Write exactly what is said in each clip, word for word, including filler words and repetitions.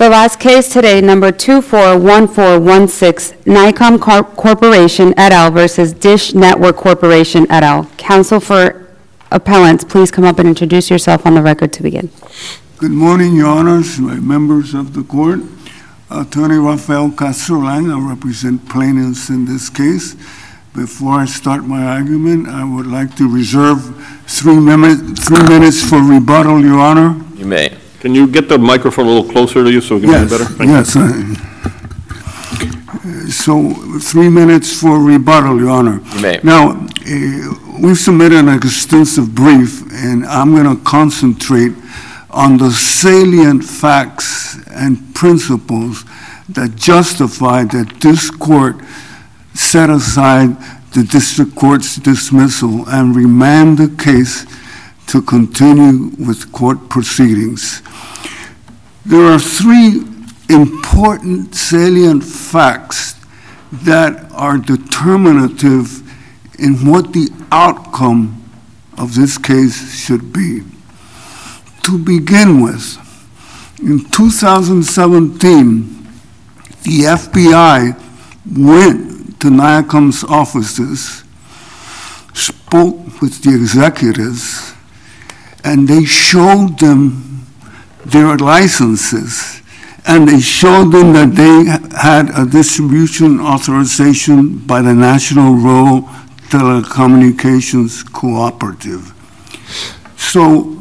The last case today, number two four one four one six, Nikon Cor- Corporation et al. Versus Dish Network Corporation et al. Counsel for appellants, please come up and introduce yourself on the record to begin. Good morning, Your Honors, my members of the court. Attorney Rafael Castro-Lang, I represent plaintiffs in this case. Before I start my argument, I would like to reserve three, mem- three minutes for rebuttal, Your Honor. You may. Can you get the microphone a little closer to you so we can hear Yes, better? Thank yes. I- So, three minutes for rebuttal, Your Honor. You may. Now, uh, we've submitted an extensive brief, and I'm going to concentrate on the salient facts and principles that justify that this court set aside the district court's dismissal and remand the case to continue with court proceedings. There are three important salient facts that are determinative in what the outcome of this case should be. To begin with, in two thousand seventeen, the F B I went to NIACOM's offices, spoke with the executives, and they showed them their licenses, and they showed them that they had a distribution authorization by the National Rural Telecommunications Cooperative. So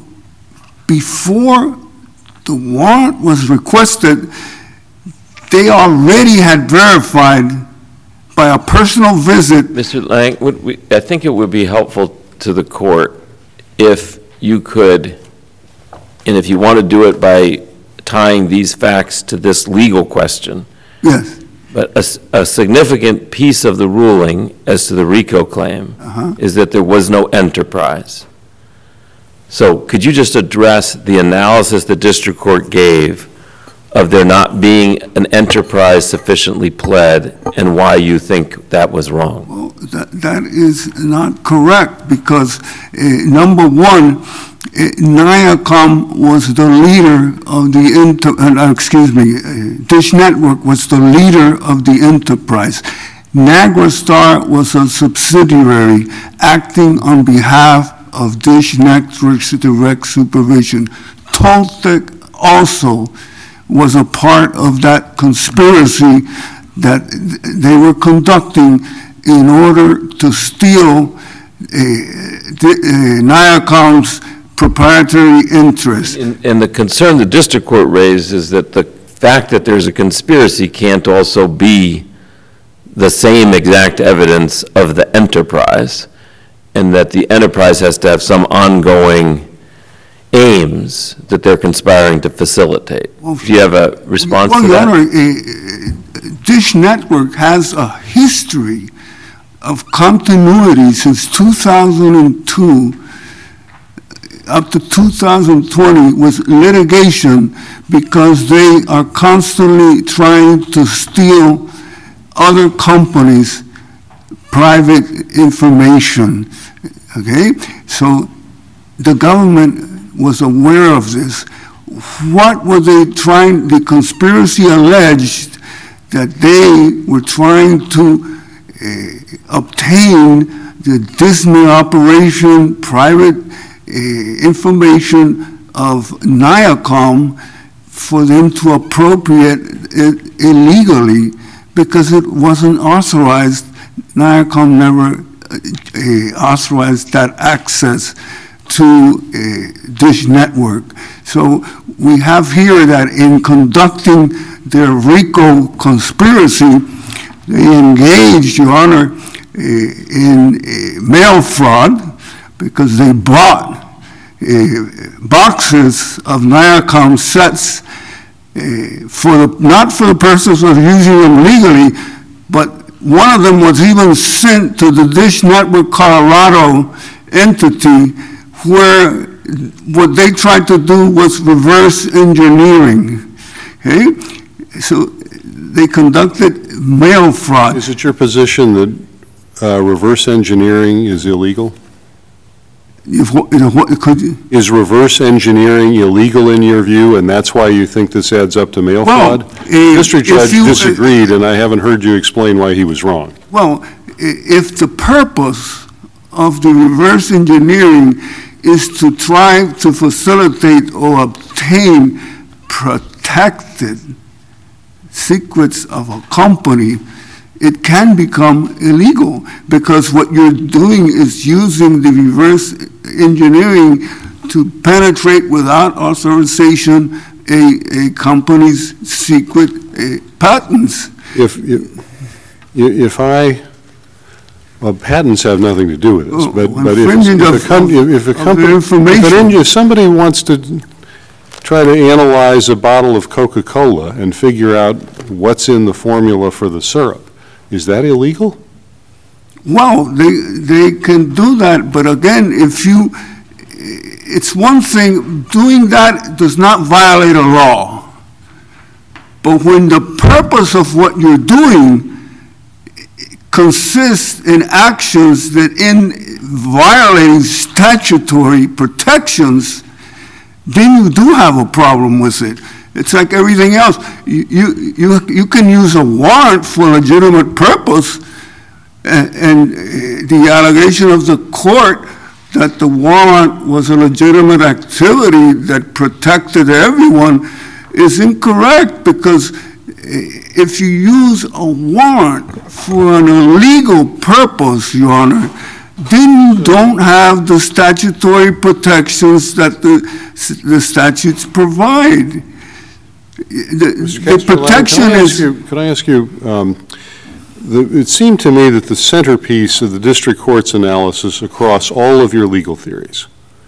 before the warrant was requested, they already had verified by a personal visit. Mister Lang, would we, I think it would be helpful to the court if you could, and if you want to do it by tying these facts to this legal question, Yes. but a, s- a significant piece of the ruling as to the RICO claim Uh-huh. is that there was no enterprise. So could you just address the analysis the district court gave of there not being an enterprise sufficiently pled and why you think that was wrong? Well, that, that is not correct because, uh, number one, uh, NIACOM was the leader of the, inter, uh, excuse me, uh, Dish Network was the leader of the enterprise. NagraStar was a subsidiary acting on behalf of Dish Network's direct supervision. Toltec also was a part of that conspiracy that they were conducting in order to steal uh, uh, NIACOM's proprietary interest. And, and the concern the district court raised is that the fact that there's a conspiracy can't also be the same exact evidence of the enterprise, and that the enterprise has to have some ongoing aims that they're conspiring to facilitate. Well, Do you have a response well, to Your that? Honor, uh, Dish Network has a history of continuity since two thousand two up to two thousand twenty with litigation because they are constantly trying to steal other companies' private information, okay? So the government was aware of this. What were they trying, the conspiracy alleged that they were trying to uh, obtain the Disney operation, private uh, information of NIACOM for them to appropriate it illegally because it wasn't authorized. NIACOM never uh, authorized that access to uh, Dish Network. So we have here that in conducting their RICO conspiracy, they engaged, Your Honor, uh, in uh, mail fraud because they bought uh, boxes of NIACOM sets uh, for the, not for the purpose of using them legally, but one of them was even sent to the Dish Network Colorado entity where what they tried to do was reverse engineering. Okay? So they conducted mail fraud. Is it your position that uh, reverse engineering is illegal? If, what- you know, what, could you? Is reverse engineering illegal in your view, and that's why you think this adds up to mail Well, fraud? eh, District if judge you- disagreed, and I haven't heard you explain why he was wrong. Well, i- if the purpose of the reverse engineering is to try to facilitate or obtain protected secrets of a company, it can become illegal, because what you're doing is using the reverse engineering to penetrate without authorization a, a company's secret uh, patents. If, if if I, well, patents have nothing to do with this, Oh, but but if infringing if of- a com- if a of the company, if an information. engi- if somebody wants to try to analyze a bottle of Coca-Cola and figure out what's in the formula for the syrup, is that illegal? Well, they, they can do that, but again, if you, it's one thing, doing that does not violate a law. But when the purpose of what you're doing consists in actions that in violating statutory protections, then you do have a problem with it. It's like everything else. You, you, you, you can use a warrant for a legitimate purpose, and, and the allegation of the court that the warrant was a legitimate activity that protected everyone is incorrect, because if you use a warrant for an illegal purpose, Your Honor, then you don't have the statutory protections that the, the statutes provide. The, Mister the Castellano, protection can I ask is, you- Can I ask you, um, the- it seemed to me that the centerpiece of the district court's analysis across all of your legal theories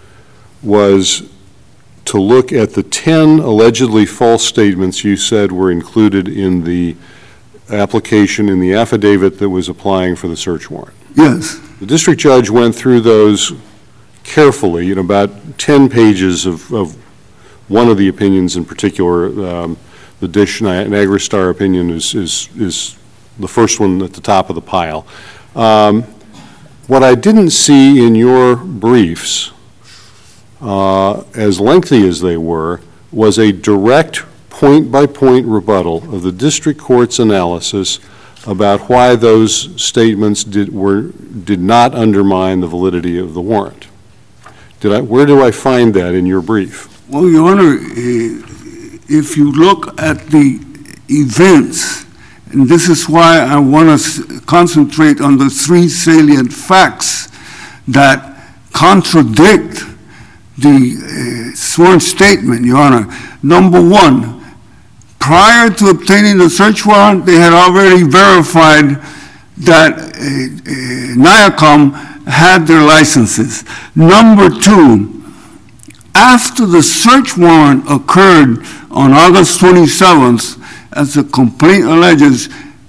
was to look at the ten allegedly false statements you said were included in the application, in the affidavit that was applying for the search warrant. yes, The district judge went through those carefully in about ten pages of, of one of the opinions in particular. Um, the Dish Niagara Star opinion is, is, is the first one at the top of the pile. Um, what I didn't see in your briefs, uh, as lengthy as they were, was a direct point-by-point rebuttal of the district court's analysis about why those statements did, were, did not undermine the validity of the warrant. Did I, where do I find that in your brief? well, Your Honor, eh, if you look at the events, and this is why I want to concentrate on the three salient facts that contradict the uh, sworn statement, Your Honor. Number one, prior to obtaining the search warrant, they had already verified that uh, uh, NIACOM had their licenses. Number two, after the search warrant occurred on August twenty-seventh, as the complaint alleges,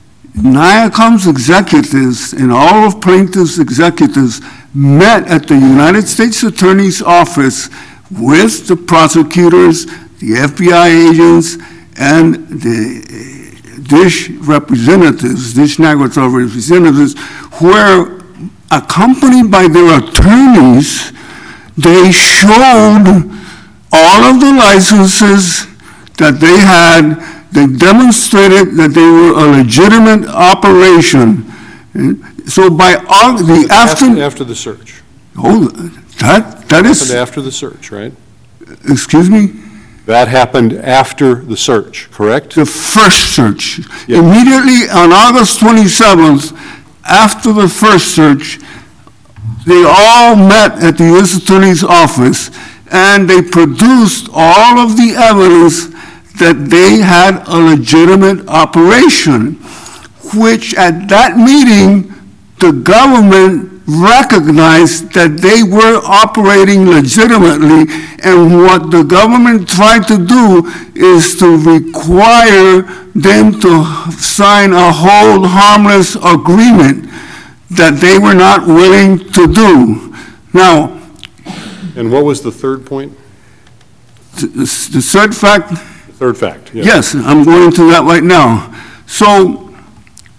NIACOM's executives and all of plaintiff's executives met at the United States Attorney's Office with the prosecutors, the F B I agents, and the Dish representatives, Dish Niagara representatives, where accompanied by their attorneys, they showed all of the licenses that they had. They demonstrated that they were a legitimate operation. So by all, the After, after, after the search. oh, that, that Happened is, after the search, right? excuse me, That happened after the search, correct? the first search. Yeah. Immediately on August twenty-seventh, after the first search, they all met at the U S Attorney's Office, and they produced all of the evidence that they had a legitimate operation, which at that meeting, the government recognized that they were operating legitimately, and what the government tried to do is to require them to sign a hold harmless agreement that they were not willing to do. Now, And what was the third point? the the third fact, The third fact, yes. yes, I'm going to that right now. So,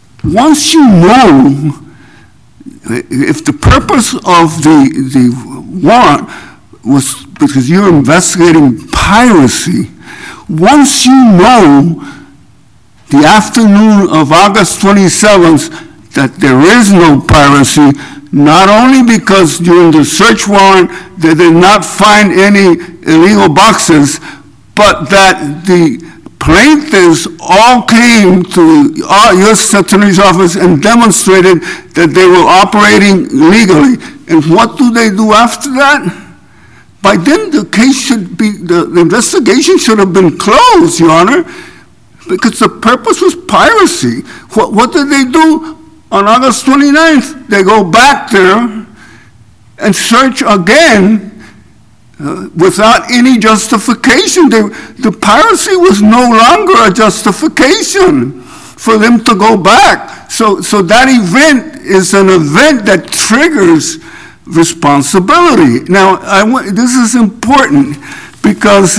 once you know, if the purpose of the, the warrant was because you're investigating piracy. Once you know the afternoon of August twenty-seventh that there is no piracy, not only because during the search warrant they did not find any illegal boxes, but that the plaintiffs all came to the U S Attorney's Office and demonstrated that they were operating legally. And what do they do after that? By then, the case should be, the, the investigation should have been closed, Your Honor, because the purpose was piracy. What, what did they do on August twenty-ninth? They go back there and search again uh, without any justification. They, the piracy was no longer a justification for them to go back. So, so that event is an event that triggers responsibility. Now, I want, this is important because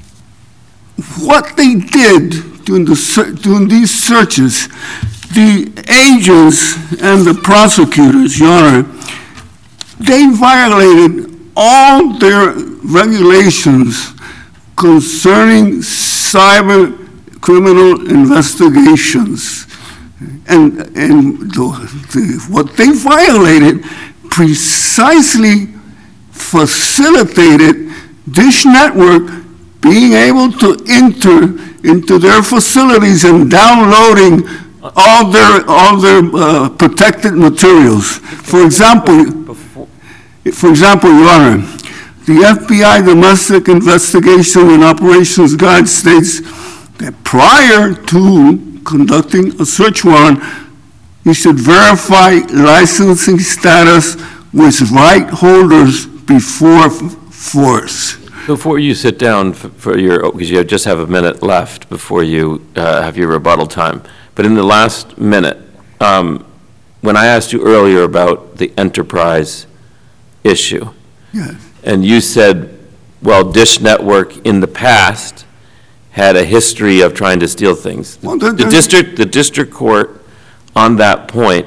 what they did during, the, during these searches, the agents and the prosecutors, Your Honor, they violated all their regulations concerning cyber criminal investigations. And, and the, the, what they violated precisely facilitated Dish Network being able to enter into their facilities and downloading all their all their uh, protected materials. For example, for example, Your Honor, the F B I Domestic Investigation and Operations Guide states that prior to conducting a search warrant, you should verify licensing status with right holders before force. Before you sit down for, for your, because you just have a minute left before you uh, have your rebuttal time, but in the last minute, um, when I asked you earlier about the enterprise issue, Yes. and you said, well, Dish Network in the past had a history of trying to steal things. Well, that- The that- district, the district court on that point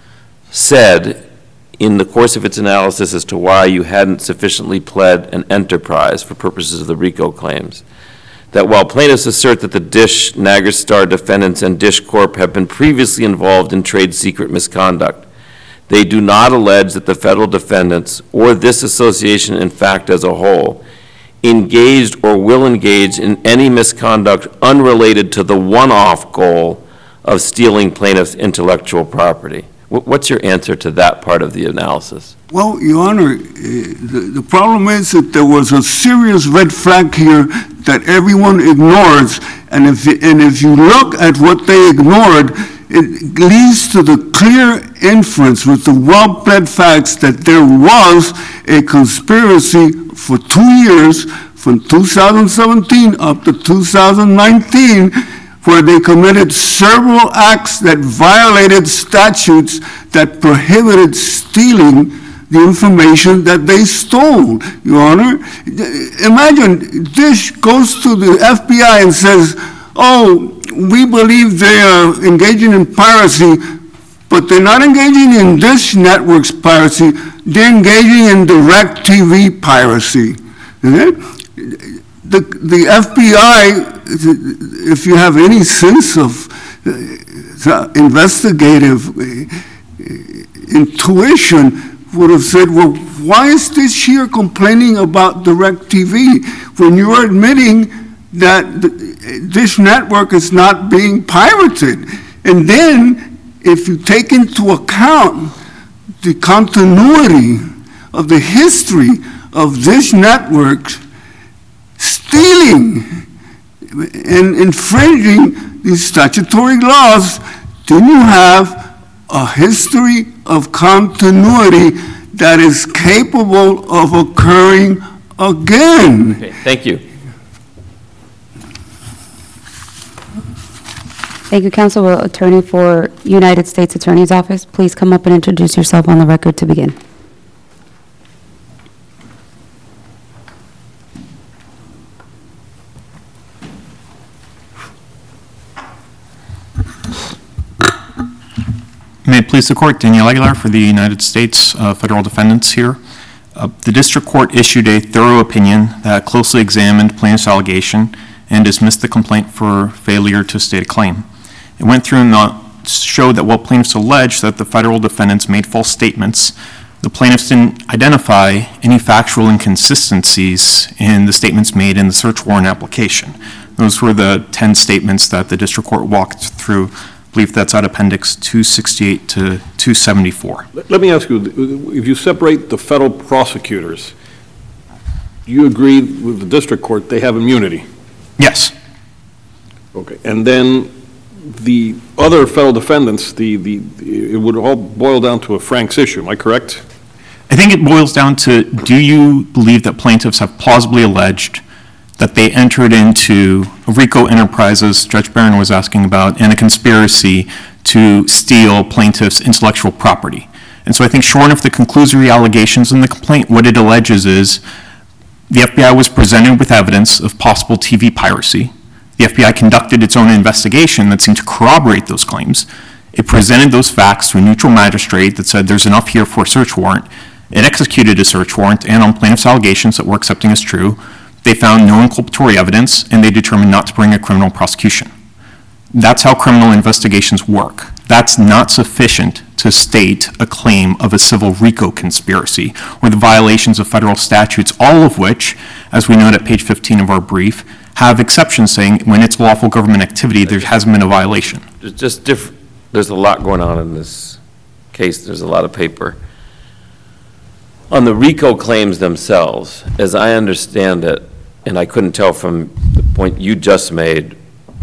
said in the course of its analysis as to why you hadn't sufficiently pled an enterprise for purposes of the RICO claims, that while plaintiffs assert that the Dish, Nagristar defendants and Dish Corp have been previously involved in trade secret misconduct, they do not allege that the federal defendants or this association, in fact, as a whole, engaged or will engage in any misconduct unrelated to the one-off goal of stealing plaintiffs' intellectual property. Wh- What's your answer to that part of the analysis? Well, Your Honor, uh, the, the problem is that there was a serious red flag here that everyone ignores, and if, and if you look at what they ignored, it leads to the clear inference with the well-pled facts that there was a conspiracy for two years, from two thousand seventeen up to two thousand nineteen, where they committed several acts that violated statutes that prohibited stealing the information that they stole, Your Honor. Imagine Dish goes to the F B I and says, oh, we believe they are engaging in piracy, but they're not engaging in Dish Network's piracy, they're engaging in DirecTV piracy. The, the F B I, if you have any sense of uh, investigative uh, intuition, would have said, well, why is this here complaining about DirecTV when you're admitting that the, Dish Network is not being pirated? And then, if you take into account the continuity of the history of Dish Network stealing and infringing these statutory laws, then you have a history of continuity that is capable of occurring again. Okay, thank you. Thank you, Counsel. Will Attorney for United States Attorney's Office, please come up and introduce yourself on the record to begin. May it please the Court, Daniel Aguilar for the United States uh, Federal Defendants here. Uh, The district court issued a thorough opinion that closely examined plaintiff's allegation and dismissed the complaint for failure to state a claim. It went through and uh, showed that while plaintiffs alleged that the federal defendants made false statements, the plaintiffs didn't identify any factual inconsistencies in the statements made in the search warrant application. Those were the ten statements that the district court walked through. I believe that's out Appendix two sixty-eight to two seventy-four. Let let me ask you, if you separate the federal prosecutors, do you agree with the district court they have immunity? Yes. Okay, and then the other federal defendants, the, the, it would all boil down to a Franks issue, am I correct? I think it boils down to, do you believe that plaintiffs have plausibly alleged that they entered into a RICO enterprises, Judge Barron was asking about, and a conspiracy to steal plaintiffs' intellectual property? And so I think short of the conclusory allegations in the complaint, what it alleges is the F B I was presented with evidence of possible T V piracy. The F B I conducted its own investigation that seemed to corroborate those claims. It presented those facts to a neutral magistrate that said there's enough here for a search warrant. It executed a search warrant, and on plaintiff's allegations that we're accepting as true, they found no inculpatory evidence, and they determined not to bring a criminal prosecution. That's how criminal investigations work. That's not sufficient to state a claim of a civil RICO conspiracy or the violations of federal statutes, all of which, as we note at page fifteen of our brief, have exceptions saying when it's lawful government activity, there hasn't been a violation. There's just diff, there's a lot going on in this case. There's a lot of paper. On the RICO claims themselves, as I understand it, and I couldn't tell from the point you just made,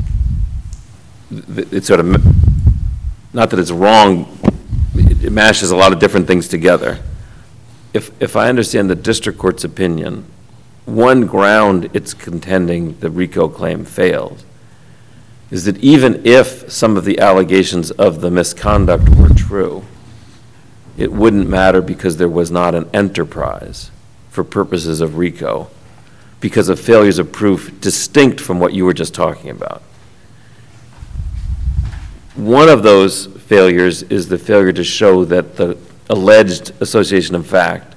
th- it's sort of, not that it's wrong, it it mashes a lot of different things together. If, if I understand the district court's opinion, one ground it's contending the RICO claim failed is that even if some of the allegations of the misconduct were true, it wouldn't matter because there was not an enterprise for purposes of RICO because of failures of proof distinct from what you were just talking about. One of those failures is the failure to show that the alleged association of fact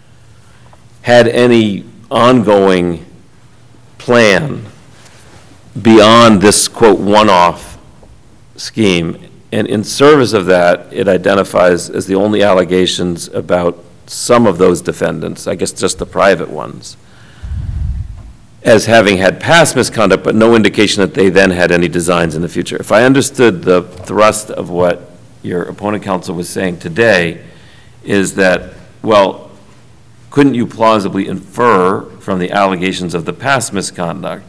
had any ongoing plan beyond this, quote, one-off scheme. And in service of that, it identifies as the only allegations about some of those defendants, I guess just the private ones, as having had past misconduct, but no indication that they then had any designs in the future. If I understood the thrust of what your opponent counsel was saying today, is that, well, couldn't you plausibly infer from the allegations of the past misconduct,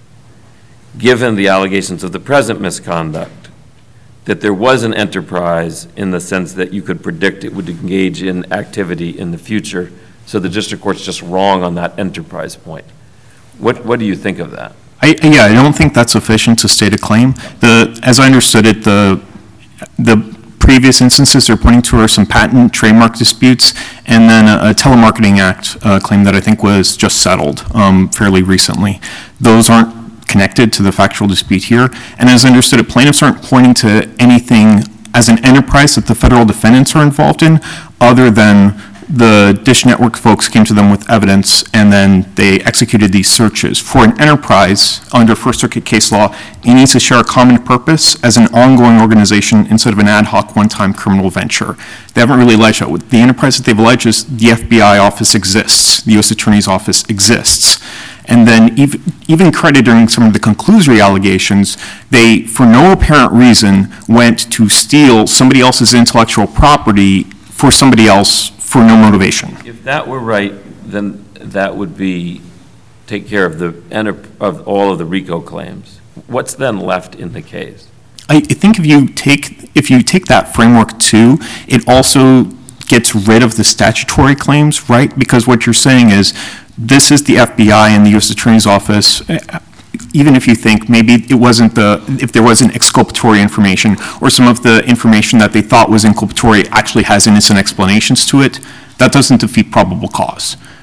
given the allegations of the present misconduct, that there was an enterprise in the sense that you could predict it would engage in activity in the future, so the district court's just wrong on that enterprise point? What, what do you think of that? I, yeah, I don't think that's sufficient to state a claim. The, as I understood it, the, the previous instances they're pointing to are some patent trademark disputes and then a, a Telemarketing Act uh, claim that I think was just settled um, fairly recently. Those aren't connected to the factual dispute here. And as I understood it, plaintiffs aren't pointing to anything as an enterprise that the federal defendants are involved in, other than the Dish Network folks came to them with evidence and then they executed these searches. For an enterprise, under First Circuit case law, it needs to share a common purpose as an ongoing organization instead of an ad hoc one-time criminal venture. They haven't really alleged that. The enterprise that they've alleged is the F B I office exists, the U S Attorney's office exists. And then even, even crediting some of the conclusory allegations, they, for no apparent reason, went to steal somebody else's intellectual property for somebody else for no motivation. If that were right, then that would be, take care of the, enter- of all of the RICO claims. What's then left in the case? I I think if you take, if you take that framework too, it also gets rid of the statutory claims, right? Because what you're saying is, this is the F B I and the U S Attorney's Office. Even if you think maybe it wasn't the, if there wasn't exculpatory information or some of the information that they thought was inculpatory actually has innocent explanations to it, that doesn't defeat probable cause.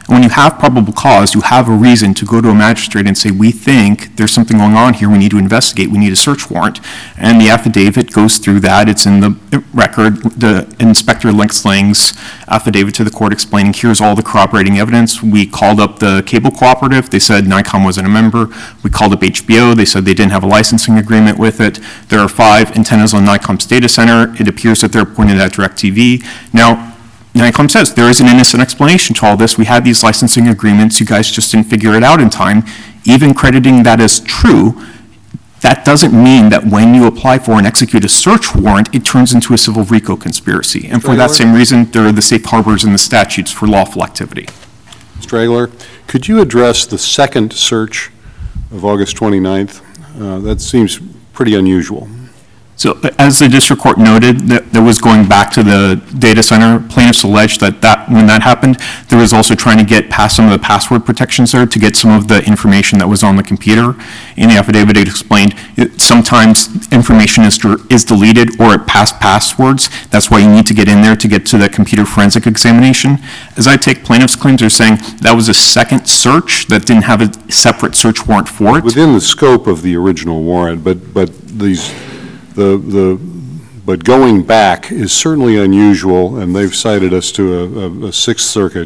And when you have probable cause, you have a reason to go to a magistrate and say, we think there's something going on here, we need to investigate, we need a search warrant. And the affidavit goes through that, it's in the record, the Inspector Links Lang's affidavit to the court explaining, here's all the corroborating evidence. We called up the cable cooperative, they said Nikon wasn't a member. We called up H B O, they said they didn't have a licensing agreement with it. There are five antennas on Nikon's data center. It appears that they're pointed at DirecTV. Now, Nikon says there is an innocent explanation to all this. We had these licensing agreements. You guys just didn't figure it out in time. Even crediting that as true, that doesn't mean that when you apply for and execute a search warrant, it turns into a civil RICO conspiracy. And for that same reason, there are the safe harbors in the statutes for lawful activity. Stragler, could you address the second search of August twenty-ninth? Uh, That seems pretty unusual. So as the district court noted, that there was going back to the data center. Plaintiffs alleged that, that when that happened, there was also trying to get past some of the password protections there to get some of the information that was on the computer. In the affidavit, it explained it, sometimes information is, is deleted or it passed passwords. That's why you need to get in there to get to the computer forensic examination. As I take plaintiffs' claims, they're saying that was a second search that didn't have a separate search warrant for it. Within the scope of the original warrant, but, but these, the, the, but going back is certainly unusual, and they've cited us to a, a, a Sixth Circuit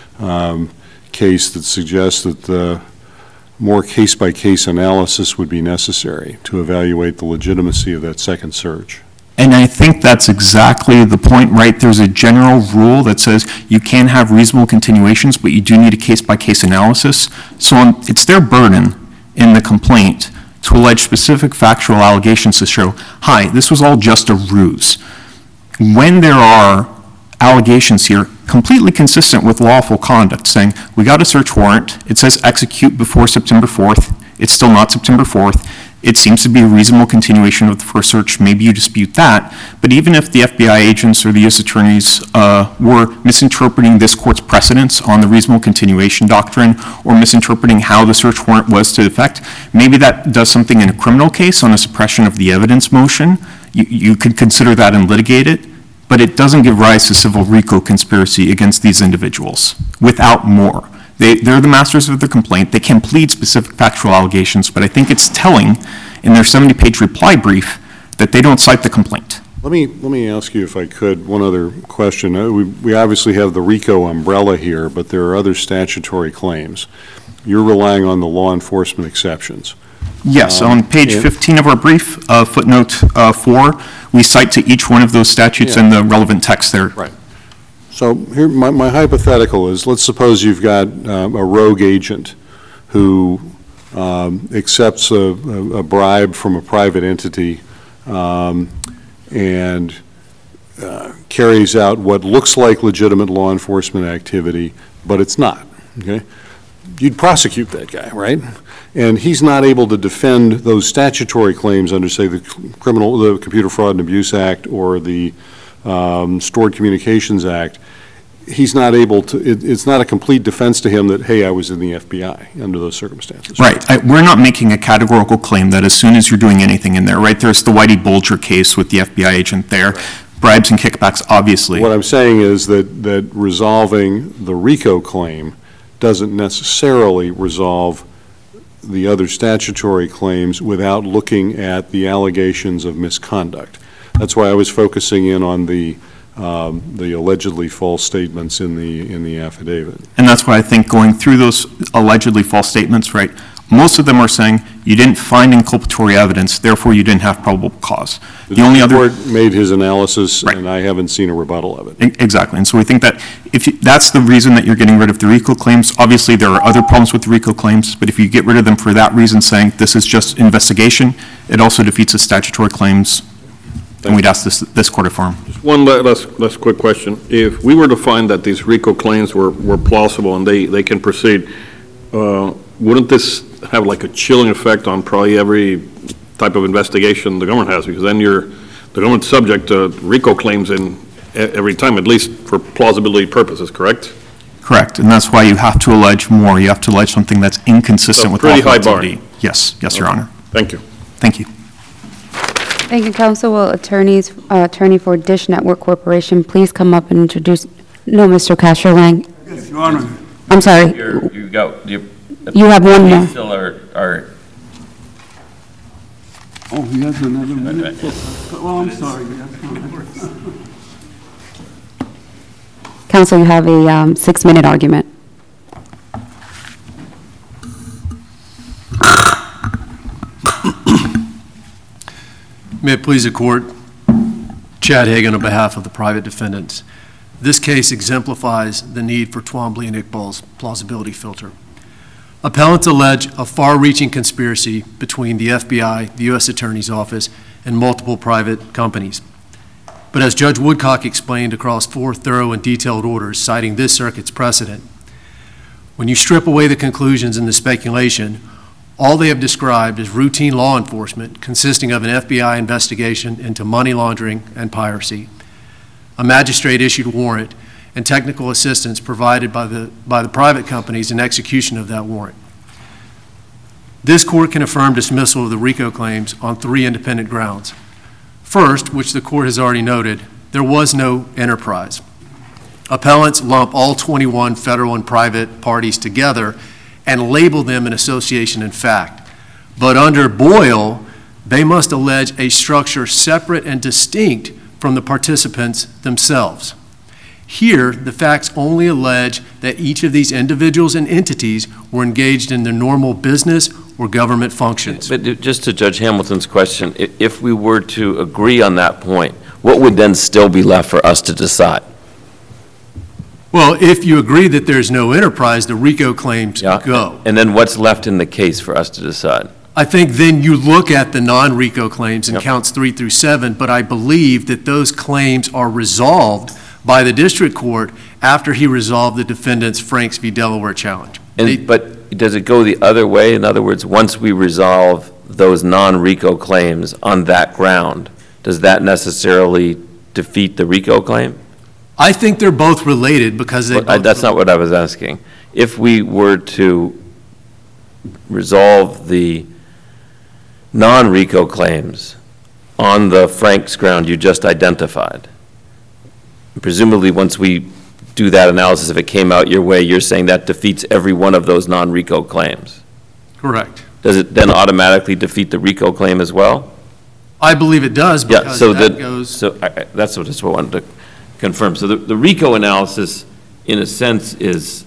um, case that suggests that uh, more case-by-case analysis would be necessary to evaluate the legitimacy of that second search. And I think that's exactly the point, right? There's a general rule that says you can have reasonable continuations, but you do need a case-by-case analysis. So um, it's their burden in the complaint to allege specific factual allegations to show, hi, this was all just a ruse. When there are allegations here completely consistent with lawful conduct, saying, we got a search warrant, it says execute before September fourth, it's still not September fourth, it seems to be a reasonable continuation of the first search, maybe you dispute that, but even if the F B I agents or the U S attorneys uh, were misinterpreting this court's precedents on the reasonable continuation doctrine or misinterpreting how the search warrant was to effect, maybe that does something in a criminal case on a suppression of the evidence motion. You, you could consider that and litigate it, but it doesn't give rise to civil RICO conspiracy against these individuals without more. They, they're the masters of the complaint. They can plead specific factual allegations, but I think it's telling in their seventy-page reply brief that they don't cite the complaint. Let me, let me ask you, if I could, one other question. Uh, We, we obviously have the RICO umbrella here, but there are other statutory claims. You're relying on the law enforcement exceptions. Yes, Um, on page and- fifteen of our brief, uh, footnote uh, four, we cite to each one of those statutes Yeah. and the relevant text there. Right. So here, my, my hypothetical is, let's suppose you've got um, a rogue agent who um, accepts a, a a bribe from a private entity um, and uh, carries out what looks like legitimate law enforcement activity, but it's not, okay? You'd prosecute that guy, right? And he's not able to defend those statutory claims under, say, the criminal, the Computer Fraud and Abuse Act or the um, Stored Communications Act. He's not able to, it, it's not a complete defense to him that, hey, I was in the F B I under those circumstances. Right. I, we're not making a categorical claim that as soon as you're doing anything in there, right? There's the Whitey Bulger case with the F B I agent there. Bribes and kickbacks, obviously. What I'm saying is that, that resolving the RICO claim doesn't necessarily resolve the other statutory claims without looking at the allegations of misconduct. That's why I was focusing in on the, um, the allegedly false statements in the, in the affidavit. And that's why I think going through those allegedly false statements, right, most of them are saying you didn't find inculpatory evidence, therefore you didn't have probable cause. The only other. The court made his analysis, Right. and I haven't seen a rebuttal of it. E- Exactly. And so we think that if you, that's the reason that you're getting rid of the RICO claims. Obviously, there are other problems with the RICO claims, but if you get rid of them for that reason, saying this is just investigation, it also defeats the statutory claims. And we'd ask this, this court affirm. One la- last, last quick question. If we were to find that these RICO claims were, were plausible and they, they can proceed, uh, wouldn't this have like a chilling effect on probably every type of investigation the government has? Because then you're, the government's subject to RICO claims in e- every time, at least for plausibility purposes, correct? Correct. And that's why you have to allege more. You have to allege something that's inconsistent So with pretty lawful high bar. activity. Yes, yes, Your Okay. Honor. Thank you. Thank you. Thank you, counsel. Will attorneys, uh, attorney for Dish Network Corporation, please come up and introduce, no, Mister Castro Lang. Yes, Your Honor. I'm sorry, You're, you got, you. You have one more. Still are, are, Oh, he has another minute? Oh, I'm sorry. That's fine. counsel, you have a um, six-minute argument. May it please the court, Chad Hagan on behalf of the private defendants. This case exemplifies the need for Twombly and Iqbal's plausibility filter. Appellants allege a far-reaching conspiracy between the F B I, the U S Attorney's Office, and multiple private companies. But as Judge Woodcock explained across four thorough and detailed orders citing this circuit's precedent, when you strip away the conclusions and the speculation, all they have described is routine law enforcement consisting of an F B I investigation into money laundering and piracy, a magistrate-issued warrant, and technical assistance provided by the, by the private companies in execution of that warrant. This court can affirm dismissal of the RICO claims on three independent grounds. First, which the court has already noted, there was no enterprise. Appellants lump all twenty-one federal and private parties together and label them an association in fact. But under Boyle, they must allege a structure separate and distinct from the participants themselves. Here, the facts only allege that each of these individuals and entities were engaged in their normal business or government functions. but just to Judge Hamilton's question, i- if we were to agree on that point, what would then still be left for us to decide? Well, if you agree that there's no enterprise, the RICO claims Yeah? go. And then what's left in the case for us to decide? I think then you look at the non-RICO claims in Yep. counts three through seven, but I believe that those claims are resolved by the district court after he resolved the defendant's Franks v. Delaware challenge. They- And, but does it go the other way? In other words, once we resolve those non-RICO claims on that ground, does that necessarily defeat the RICO claim? I think they're both related because they But I- both. That's not what I was asking. If we were to resolve the non-RICO claims on the Franks ground you just identified, presumably once we do that analysis, if it came out your way, you're saying that defeats every one of those non-RICO claims. Correct. Does it then automatically defeat the RICO claim as well? I believe it does Yeah, because so that that, goes, so I- I- that's what, that's what I wanted to confirm. So the, the RICO analysis, in a sense, is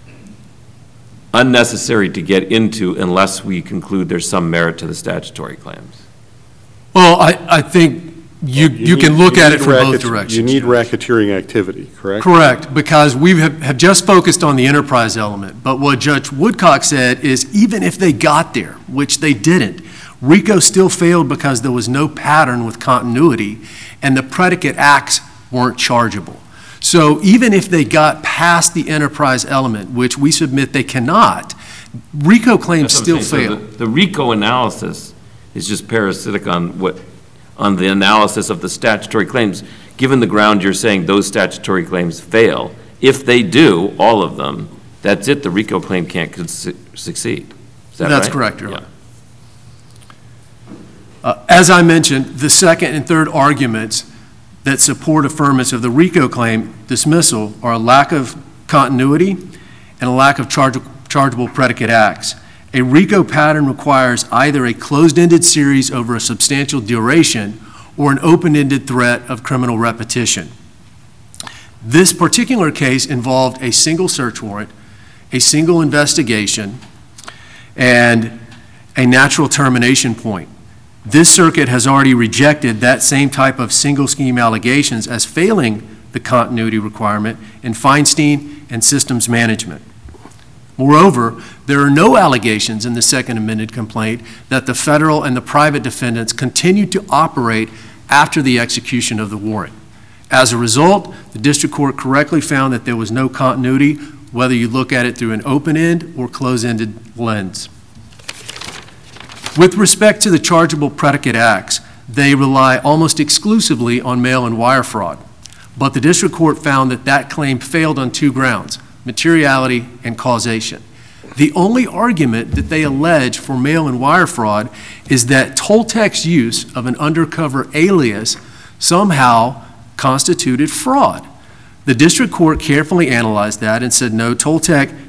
unnecessary to get into unless we conclude there's some merit to the statutory claims. well, I, I think you, you can need- look you at need it from both racket- directions. You need Judge. racketeering activity, correct? Correct, because we have, have just focused on the enterprise element. But what Judge Woodcock said is even if they got there, which they didn't, RICO still failed because there was no pattern with continuity and the predicate acts weren't chargeable. So even if they got past the enterprise element, which we submit they cannot, RICO claims That's what I'm still saying. So fail. the- The RICO analysis is just parasitic on what, on the analysis of the statutory claims. Given the ground you're saying those statutory claims fail, if they do, all of them, that's it, the RICO claim can't consi- succeed. Is that right? That's correct, Your Yeah. Honor. Uh, As I mentioned, the second and third arguments that support affirmance of the RICO claim dismissal are a lack of continuity and a lack of charge- chargeable predicate acts. A RICO pattern requires either a closed-ended series over a substantial duration or an open-ended threat of criminal repetition. This particular case involved a single search warrant, a single investigation, and a natural termination point. This circuit has already rejected that same type of single-scheme allegations as failing the continuity requirement in Feinstein and systems management. Moreover, there are no allegations in the second amended complaint that the federal and the private defendants continued to operate after the execution of the warrant. As a result, the district court correctly found that there was no continuity, whether you look at it through an open-end or closed-ended lens. With respect to the chargeable predicate acts, they rely almost exclusively on mail and wire fraud. But the district court found that that claim failed on two grounds, materiality and causation. The only argument that they allege for mail and wire fraud is that Toltec's use of an undercover alias somehow constituted fraud. The district court carefully analyzed that and said, no, Toltec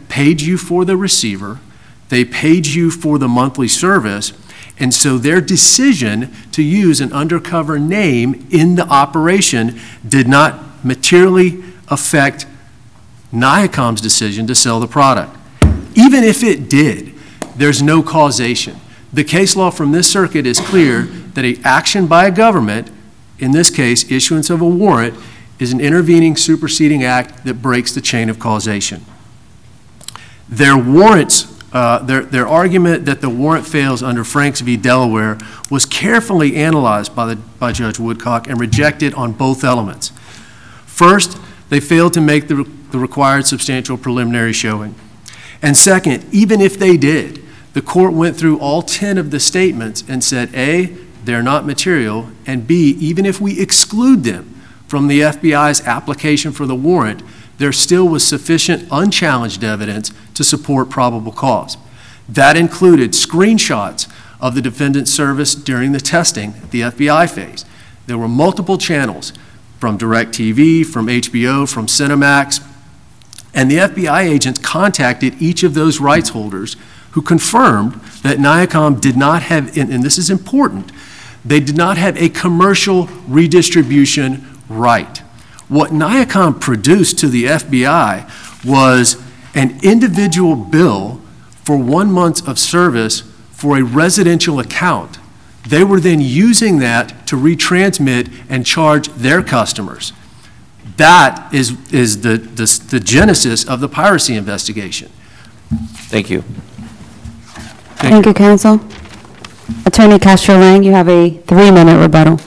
paid you for the receiver, they paid you for the monthly service, and so their decision to use an undercover name in the operation did not materially affect Niacom's decision to sell the product. Even if it did, there's no causation. The case law from this circuit is clear that an action by a government, in this case, issuance of a warrant, is an intervening superseding act that breaks the chain of causation. Their warrants, uh, their, their argument that the warrant fails under Franks v. Delaware was carefully analyzed by, the, by Judge Woodcock and rejected on both elements. First, they failed to make the, the required substantial preliminary showing. And second, even if they did, the court went through all ten of the statements and said, A, they're not material, and B, even if we exclude them from the F B I's application for the warrant, there still was sufficient unchallenged evidence to support probable cause. That included screenshots of the defendant's service during the testing at the F B I phase. There were multiple channels from DirecTV, from H B O, from Cinemax, and the F B I agents contacted each of those rights holders who confirmed that Niacom did not have, and, and this is important, they did not have a commercial redistribution right. What Niacom produced to the F B I was an individual bill for one month of service for a residential account. They were then using that to retransmit and charge their customers. That is, is the, the, the genesis of the piracy investigation. Thank you. Thank you, counsel. Attorney Castro-Lang, you have a three-minute rebuttal.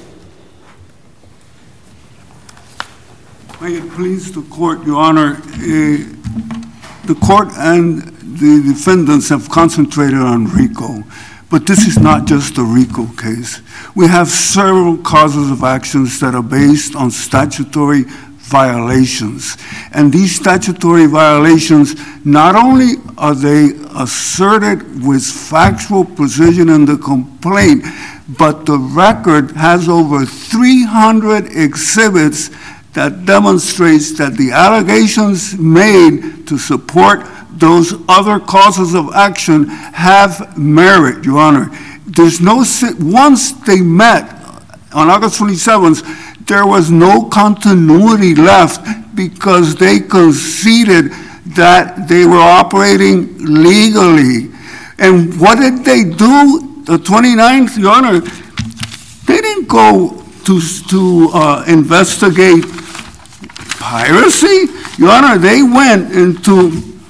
May it please the court, Your Honor, uh, the court and the defendants have concentrated on RICO, but this is not just a RICO case. We have several causes of actions that are based on statutory violations. And these statutory violations, not only are they asserted with factual precision in the complaint, but the record has over three hundred exhibits that demonstrates that the allegations made to support those other causes of action have merit, Your Honor. There's no, once they met on August twenty-seventh, there was no continuity left because they conceded that they were operating legally. And what did they do the twenty-ninth, Your Honor? They didn't go to, to uh, investigate piracy. Your Honor, they went into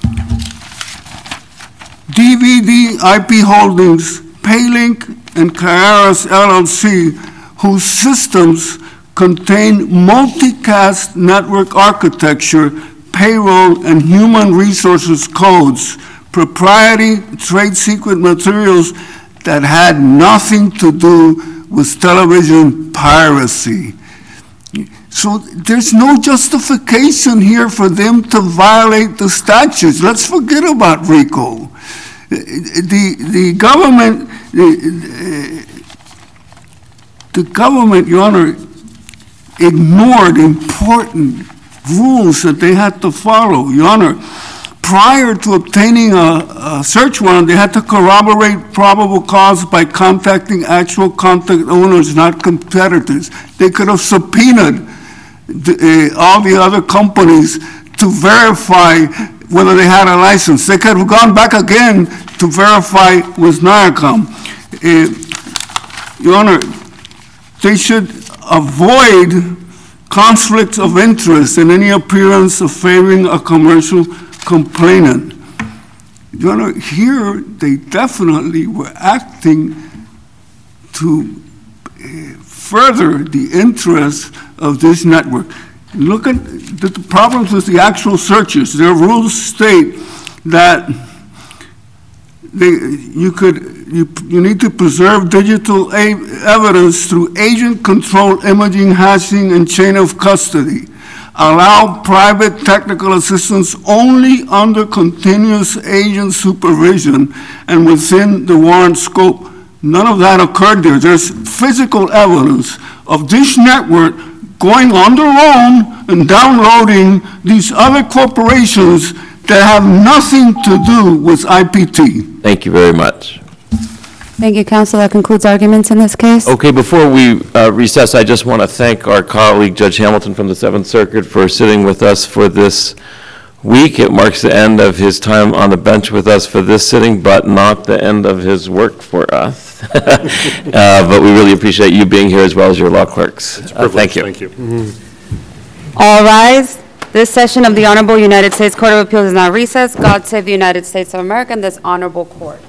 D V D I P Holdings, Paylink, and Carreras L L C, whose systems contain multicast network architecture, payroll, and human resources codes, proprietary trade secret materials that had nothing to do with television piracy. So there's no justification here for them to violate the statutes. Let's forget about RICO. The, the government, the, the government, Your Honor, ignored important rules that they had to follow. Your Honor, prior to obtaining a, a search warrant, they had to corroborate probable cause by contacting actual contact owners, not competitors. They could have subpoenaed the, uh, all the other companies to verify whether they had a license. They could have gone back again to verify with Niacom. Uh, Your Honor, they should avoid conflicts of interest and any appearance of favoring a commercial complainant. Your Honor, here they definitely were acting to uh, further the interests of this network. Look at the, the problems with the actual searches. Their rules state that they, you could you, you need to preserve digital a evidence through agent-controlled imaging, hashing, and chain of custody. Allow private technical assistance only under continuous agent supervision and within the warrant scope. None of that occurred there. There's physical evidence of Dish Network going on their own and downloading these other corporations that have nothing to do with I P T. Thank you very much. Thank you, counsel. That concludes arguments in this case. Okay, before we uh, recess, I just want to thank our colleague, Judge Hamilton from the Seventh Circuit, for sitting with us for this week. It marks the end of his time on the bench with us for this sitting, but not the end of his work for us. Uh, But we really appreciate you being here as well as your law clerks. Uh, Thank you. Thank you. All rise. This session of the Honorable United States Court of Appeals is now recessed. God save the United States of America and this honorable court.